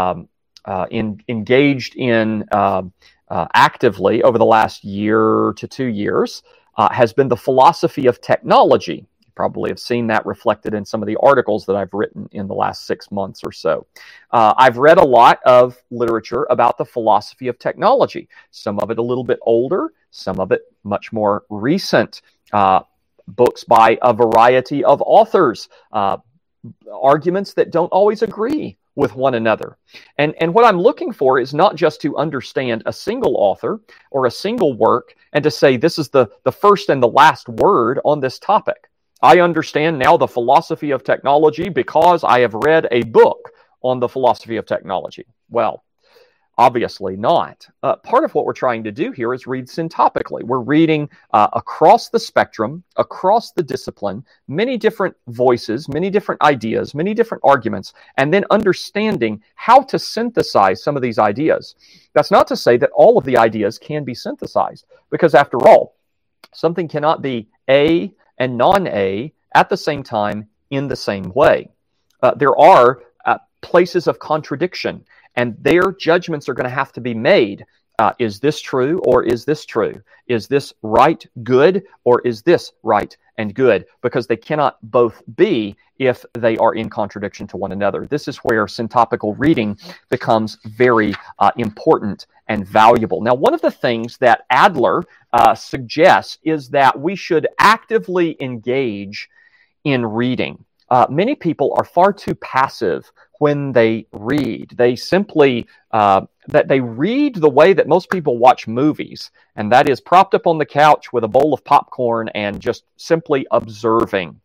engaged in actively over the last year to 2 years has been the philosophy of technology. You probably have seen that reflected in some of the articles that I've written in the last 6 months or so. I've read a lot of literature about the philosophy of technology, some of it a little bit older, some of it much more recent, books by a variety of authors, arguments that don't always agree with one another. And what I'm looking for is not just to understand a single author or a single work and to say this is the first and the last word on this topic. I understand now the philosophy of technology because I have read a book on the philosophy of technology. Well, obviously not. Part of what we're trying to do here is read syntopically. We're reading across the spectrum, across the discipline, many different voices, many different ideas, many different arguments, and then understanding how to synthesize some of these ideas. That's not to say that all of the ideas can be synthesized, because after all, something cannot be A and non-A at the same time in the same way. There are places of contradiction, and their judgments are going to have to be made. Is this true or is this true? Is this right, good, or is this right and good? Because they cannot both be if they are in contradiction to one another. This is where syntopical reading becomes very important and valuable. Now, one of the things that Adler suggests is that we should actively engage in reading. Many people are far too passive when they read. They simply that they read the way that most people watch movies, and that is propped up on the couch with a bowl of popcorn and just simply observing.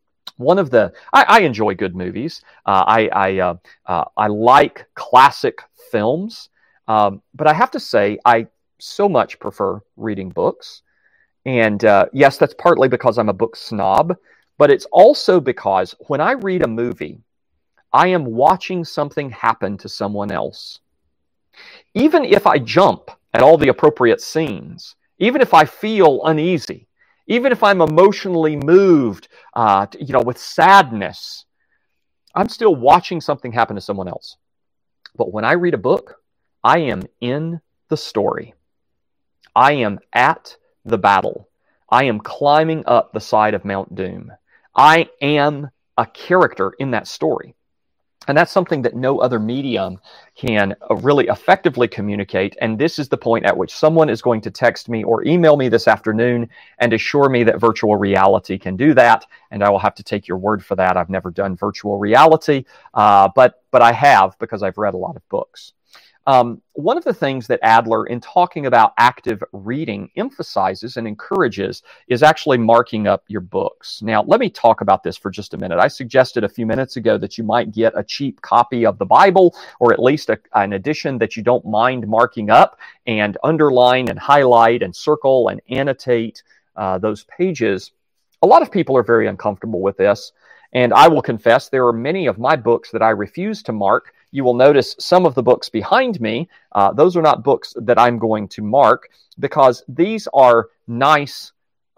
I enjoy good movies. I like classic films, but I have to say I so much prefer reading books. And yes, that's partly because I'm a book snob, but it's also because when I read a movie, I am watching something happen to someone else. Even if I jump at all the appropriate scenes, even if I feel uneasy, even if I'm emotionally moved, with sadness, I'm still watching something happen to someone else. But when I read a book, I am in the story. I am at the battle. I am climbing up the side of Mount Doom. I am a character in that story. And that's something that no other medium can really effectively communicate. And this is the point at which someone is going to text me or email me this afternoon and assure me that virtual reality can do that. And I will have to take your word for that. I've never done virtual reality, but I have, because I've read a lot of books. One of the things that Adler, in talking about active reading, emphasizes and encourages is actually marking up your books. Now, let me talk about this for just a minute. I suggested a few minutes ago that you might get a cheap copy of the Bible, or at least an edition that you don't mind marking up and underline and highlight and circle and annotate those pages. A lot of people are very uncomfortable with this, and I will confess there are many of my books that I refuse to mark. You will notice some of the books behind me. Those are not books that I'm going to mark, because these are nice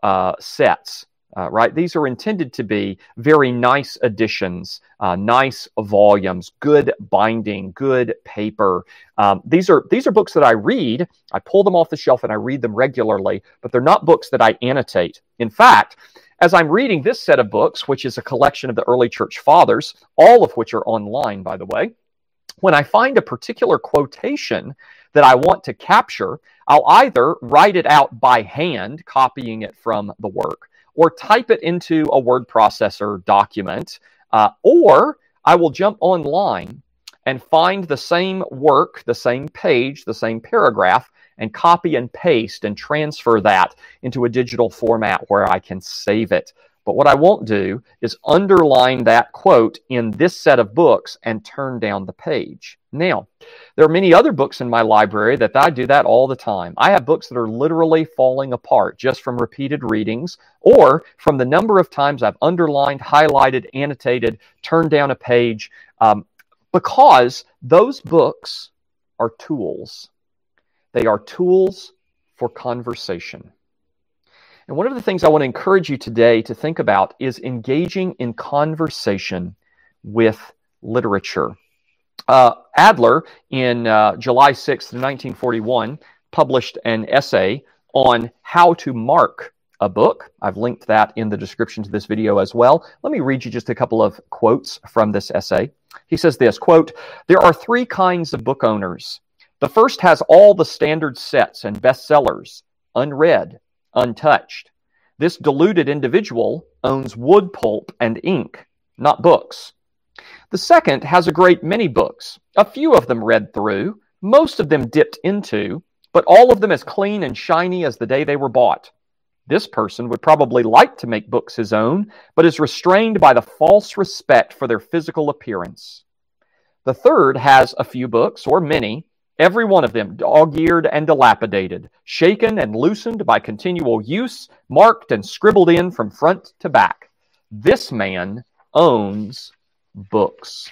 sets, right? These are intended to be very nice editions, nice volumes, good binding, good paper. These are books that I read. I pull them off the shelf and I read them regularly, but they're not books that I annotate. In fact, as I'm reading this set of books, which is a collection of the early church fathers, all of which are online, by the way, When I find a particular quotation that I want to capture, I'll either write it out by hand, copying it from the work, or type it into a word processor document, or I will jump online and find the same work, the same page, the same paragraph, and copy and paste and transfer that into a digital format where I can save it. But what I won't do is underline that quote in this set of books and turn down the page. Now, there are many other books in my library that I do that all the time. I have books that are literally falling apart just from repeated readings or from the number of times I've underlined, highlighted, annotated, turned down a page, because those books are tools. They are tools for conversation. And one of the things I want to encourage you today to think about is engaging in conversation with literature. Adler, in July 6th, 1941, published an essay on how to mark a book. I've linked that in the description to this video as well. Let me read you just a couple of quotes from this essay. He says this, quote, "There are three kinds of book owners. The first has all the standard sets and bestsellers, unread, untouched. This deluded individual owns wood pulp and ink, not books. The second has a great many books, a few of them read through, most of them dipped into, but all of them as clean and shiny as the day they were bought. This person would probably like to make books his own, but is restrained by the false respect for their physical appearance. The third has a few books, or many, every one of them dog-eared and dilapidated, shaken and loosened by continual use, marked and scribbled in from front to back. This man owns books."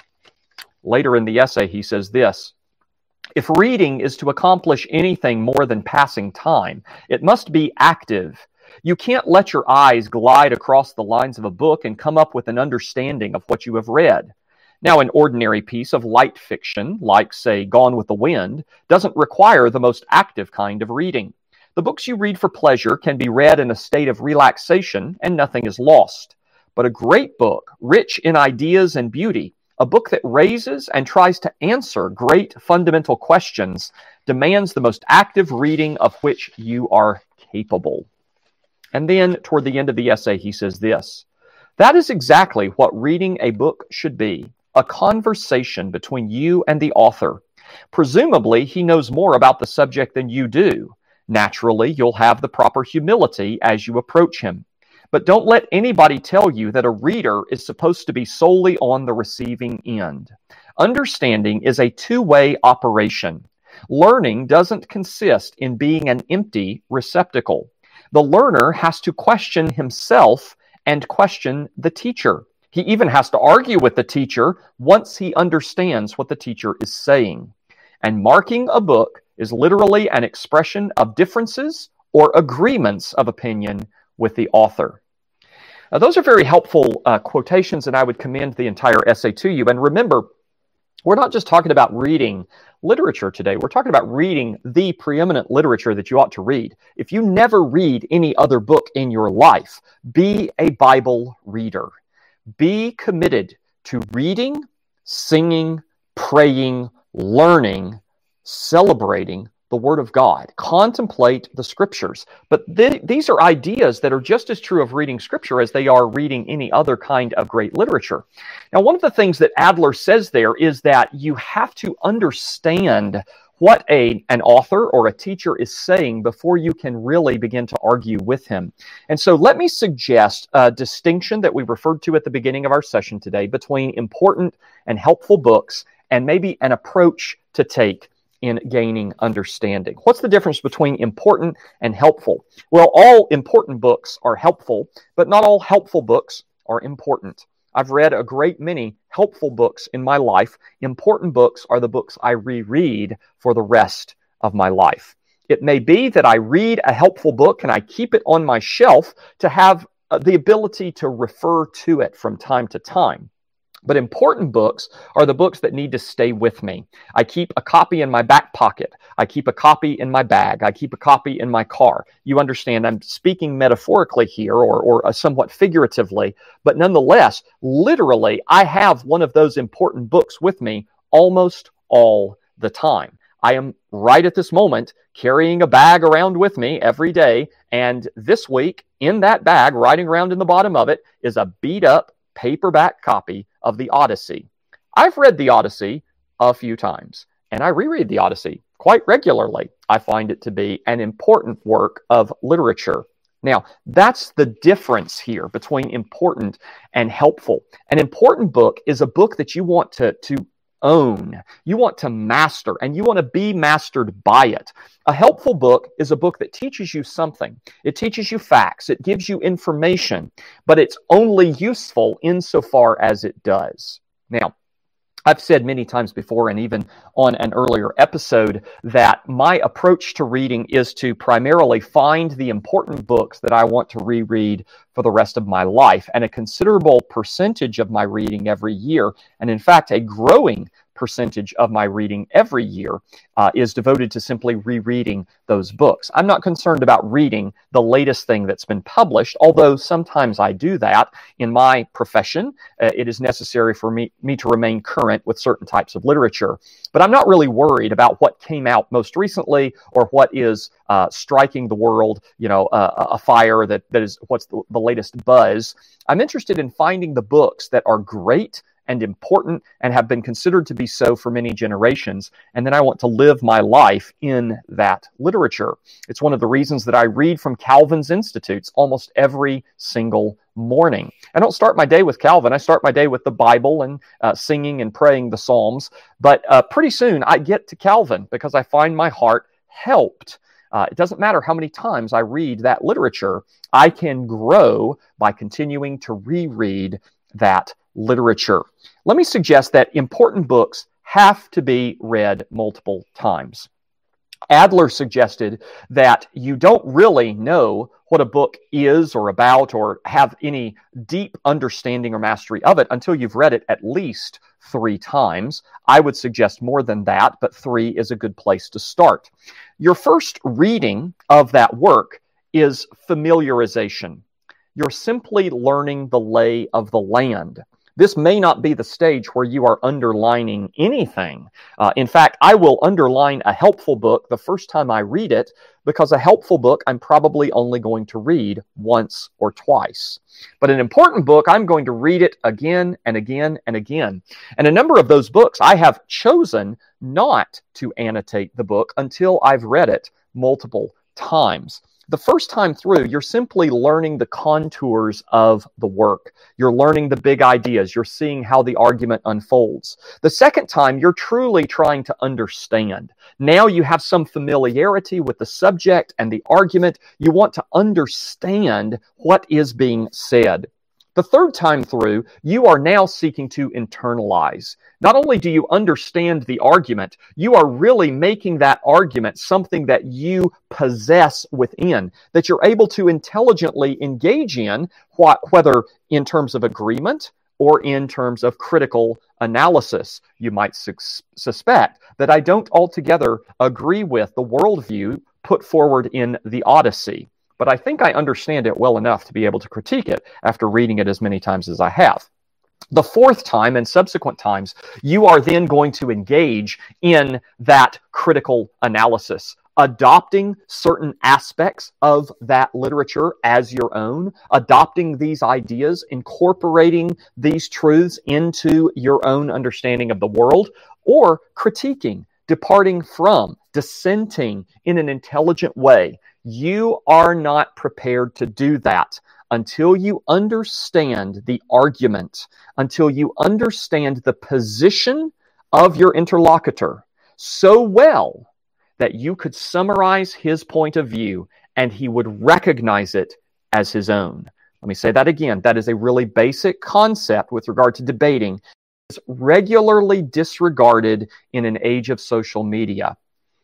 Later in the essay, he says this, "If reading is to accomplish anything more than passing time, it must be active. You can't let your eyes glide across the lines of a book and come up with an understanding of what you have read. Now, an ordinary piece of light fiction, like, say, Gone with the Wind, doesn't require the most active kind of reading. The books you read for pleasure can be read in a state of relaxation, and nothing is lost. But a great book, rich in ideas and beauty, a book that raises and tries to answer great fundamental questions, demands the most active reading of which you are capable." And then, toward the end of the essay, he says this, "That is exactly what reading a book should be. A conversation between you and the author. Presumably, he knows more about the subject than you do. Naturally, you'll have the proper humility as you approach him. But don't let anybody tell you that a reader is supposed to be solely on the receiving end. Understanding is a two-way operation. Learning doesn't consist in being an empty receptacle. The learner has to question himself and question the teacher. He even has to argue with the teacher once he understands what the teacher is saying. And marking a book is literally an expression of differences or agreements of opinion with the author." Now, those are very helpful quotations, and I would commend the entire essay to you. And remember, we're not just talking about reading literature today. We're talking about reading the preeminent literature that you ought to read. If you never read any other book in your life, be a Bible reader. Be committed to reading, singing, praying, learning, celebrating the Word of God. Contemplate the Scriptures. But these are ideas that are just as true of reading Scripture as they are reading any other kind of great literature. Now, one of the things that Adler says there is that you have to understand what an author or a teacher is saying before you can really begin to argue with him. And so let me suggest a distinction that we referred to at the beginning of our session today between important and helpful books and maybe an approach to take in gaining understanding. What's the difference between important and helpful? Well, all important books are helpful, but not all helpful books are important. I've read a great many helpful books in my life. Important books are the books I reread for the rest of my life. It may be that I read a helpful book and I keep it on my shelf to have the ability to refer to it from time to time. But important books are the books that need to stay with me. I keep a copy in my back pocket. I keep a copy in my bag. I keep a copy in my car. You understand, I'm speaking metaphorically here or somewhat figuratively, but nonetheless, literally, I have one of those important books with me almost all the time. I am right at this moment carrying a bag around with me every day, and this week in that bag, riding around in the bottom of it, is a beat up paperback copy of the Odyssey. I've read the Odyssey a few times, and I reread the Odyssey quite regularly. I find it to be an important work of literature. Now, that's the difference here between important and helpful. An important book is a book that you want to own, you want to master, and you want to be mastered by it. A helpful book is a book that teaches you something. It teaches you facts, it gives you information, but it's only useful insofar as it does. Now, I've said many times before, and even on an earlier episode, that my approach to reading is to primarily find the important books that I want to reread for the rest of my life. And a considerable percentage of my reading every year, and in fact, a growing percentage of my reading every year is devoted to simply rereading those books. I'm not concerned about reading the latest thing that's been published, although sometimes I do that. In my profession, it is necessary for me to remain current with certain types of literature. But I'm not really worried about what came out most recently or what is striking the world, a fire that is what's the latest buzz. I'm interested in finding the books that are great and important and have been considered to be so for many generations. And then I want to live my life in that literature. It's one of the reasons that I read from Calvin's Institutes almost every single morning. I don't start my day with Calvin. I start my day with the Bible and singing and praying the Psalms. But pretty soon I get to Calvin because I find my heart helped. It doesn't matter how many times I read that literature. I can grow by continuing to reread that literature. Let me suggest that important books have to be read multiple times. Adler suggested that you don't really know what a book is or about or have any deep understanding or mastery of it until you've read it at least 3 times. I would suggest more than that, but 3 is a good place to start. Your first reading of that work is familiarization. You're simply learning the lay of the land. This may not be the stage where you are underlining anything. In fact, I will underline a helpful book the first time I read it, because a helpful book I'm probably only going to read once or twice. But an important book, I'm going to read it again and again and again. And a number of those books, I have chosen not to annotate the book until I've read it multiple times. The first time through, you're simply learning the contours of the work. You're learning the big ideas. You're seeing how the argument unfolds. The second time, you're truly trying to understand. Now you have some familiarity with the subject and the argument. You want to understand what is being said. The third time through, you are now seeking to internalize. Not only do you understand the argument, you are really making that argument something that you possess within, that you're able to intelligently engage in, whether in terms of agreement or in terms of critical analysis. You might suspect that I don't altogether agree with the worldview put forward in the Odyssey, but I think I understand it well enough to be able to critique it after reading it as many times as I have. The fourth time and subsequent times, you are then going to engage in that critical analysis, adopting certain aspects of that literature as your own, adopting these ideas, incorporating these truths into your own understanding of the world, or critiquing, departing from, dissenting in an intelligent way. You are not prepared to do that until you understand the argument, until you understand the position of your interlocutor so well that you could summarize his point of view and he would recognize it as his own. Let me say that again. That is a really basic concept with regard to debating. It's regularly disregarded in an age of social media.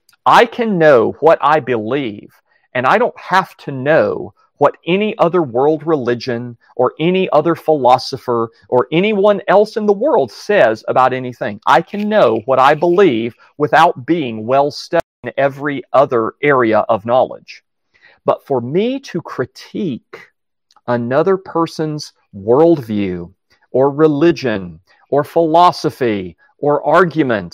I can know what I believe, and I don't have to know what any other world religion or any other philosopher or anyone else in the world says about anything. I can know what I believe without being well studied in every other area of knowledge. But for me to critique another person's worldview or religion or philosophy or argument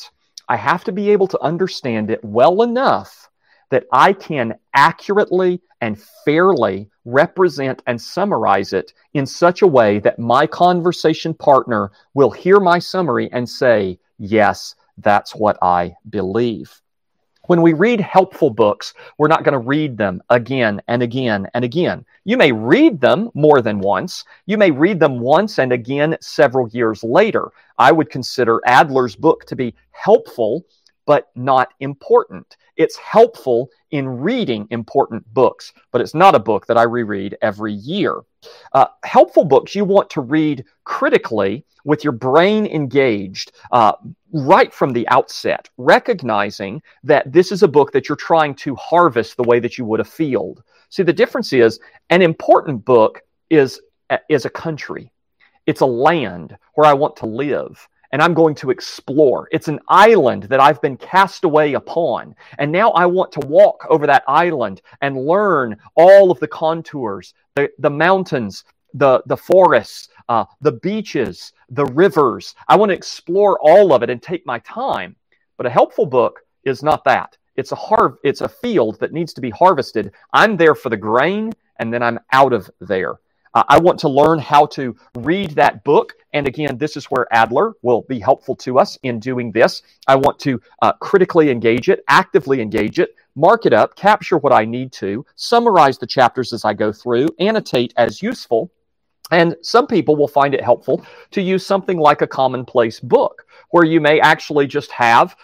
I have to be able to understand it well enough that I can accurately and fairly represent and summarize it in such a way that my conversation partner will hear my summary and say, yes, that's what I believe. When we read helpful books, we're not going to read them again and again and again. You may read them more than once. You may read them once and again several years later. I would consider Adler's book to be helpful, but not important. It's helpful in reading important books, but it's not a book that I reread every year. Helpful books you want to read critically with your brain engaged right from the outset, recognizing that this is a book that you're trying to harvest the way that you would a field. See, the difference is an important book is a country. It's a land where I want to live, and I'm going to explore. It's an island that I've been cast away upon, and now I want to walk over that island and learn all of the contours, the mountains, the forests, the beaches, the rivers. I want to explore all of it and take my time. But a helpful book is not that. It's a field that needs to be harvested. I'm there for the grain, and then I'm out of there. I want to learn how to read that book. And again, this is where Adler will be helpful to us in doing this. I want to critically engage it, actively engage it, mark it up, capture what I need to, summarize the chapters as I go through, annotate as useful. And some people will find it helpful to use something like a commonplace book, where you may actually just have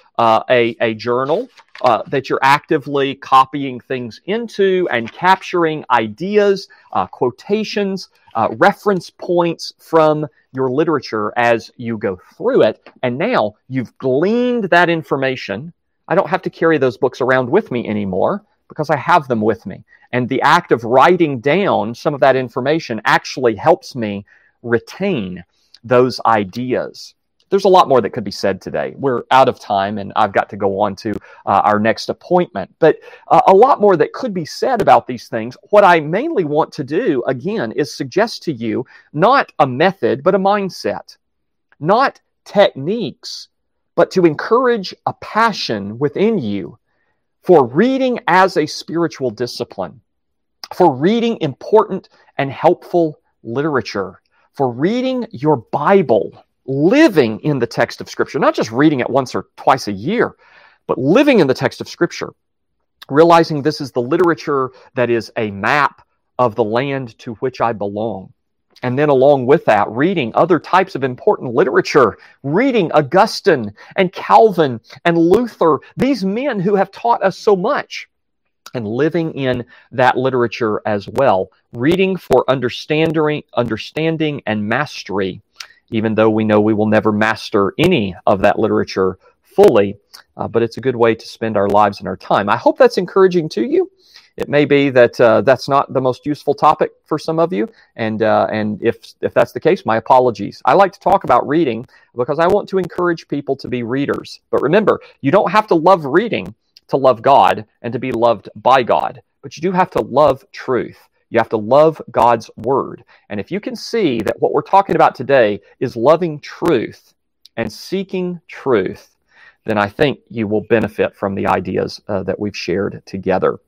a journal that you're actively copying things into and capturing ideas, quotations, reference points from your literature as you go through it. And now you've gleaned that information. I don't have to carry those books around with me anymore because I have them with me. And the act of writing down some of that information actually helps me retain those ideas. There's a lot more that could be said today. We're out of time, and I've got to go on to our next appointment. But a lot more that could be said about these things. What I mainly want to do, again, is suggest to you not a method, but a mindset. Not techniques, but to encourage a passion within you for reading as a spiritual discipline, for reading important and helpful literature, for reading your Bible, living in the text of Scripture, not just reading it once or twice a year, but living in the text of Scripture, realizing this is the literature that is a map of the land to which I belong. And then along with that, reading other types of important literature, reading Augustine and Calvin and Luther, these men who have taught us so much, and living in that literature as well. Reading for understanding and mastery, even though we know we will never master any of that literature fully, but it's a good way to spend our lives and our time. I hope that's encouraging to you. It may be that that's not the most useful topic for some of you, and if that's the case, my apologies. I like to talk about reading because I want to encourage people to be readers. But remember, you don't have to love reading to love God and to be loved by God, but you do have to love truth. You have to love God's Word. And if you can see that what we're talking about today is loving truth and seeking truth, then I think you will benefit from the ideas that we've shared together.